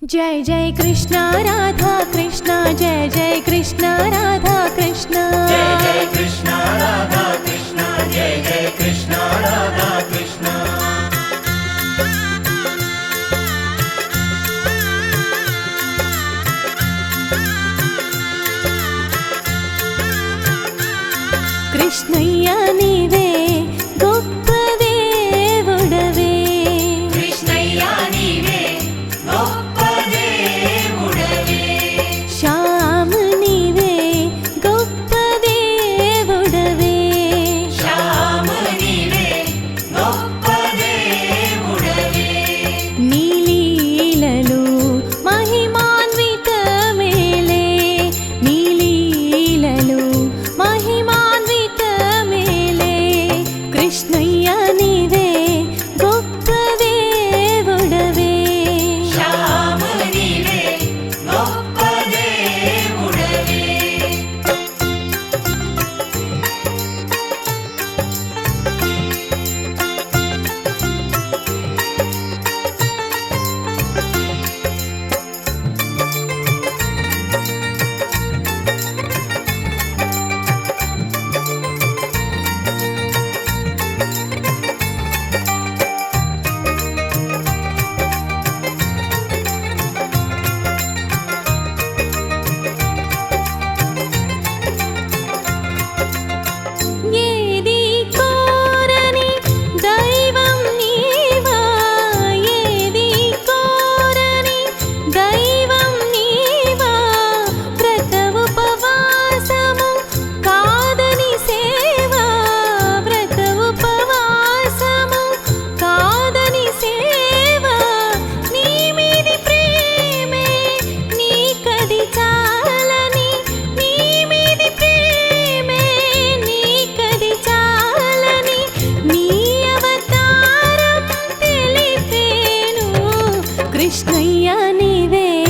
जय जय कृष्णा राधा कृष्णा जय जय कृष्णा राधा कृष्णा जय जय कृष्णा राधा कृष्णा जय जय कृष्णा राधा कृष्णा। कृष्णय्य नीवे गोप्प देवुडवे कृष्णय्या नीवे गोप्प देवुडवे श्याम नीवे गोप्प देवुडवे श्याम नीवे गोप्प देवुडवे नीलीललु महिमान्वितमेले नीलीललु महिमान्वितमेले कृष्णय्य नीवे गोप्प देवुडवे श्याम नीवे गोप्प देवुडवे। ఏది కోరని దైవం నీవా ఏది కోరని దైవం నీవా వ్రత ఉపవాసము కాదని సేవా వ్రత ఉపవాసము కాదని సేవా నీ మీది ప్రేమే నీకది చాలని నీ మీది ప్రేమే నీకది చాలని నీ అవతారం తెలిపేను కృష్ణయ్య నీవే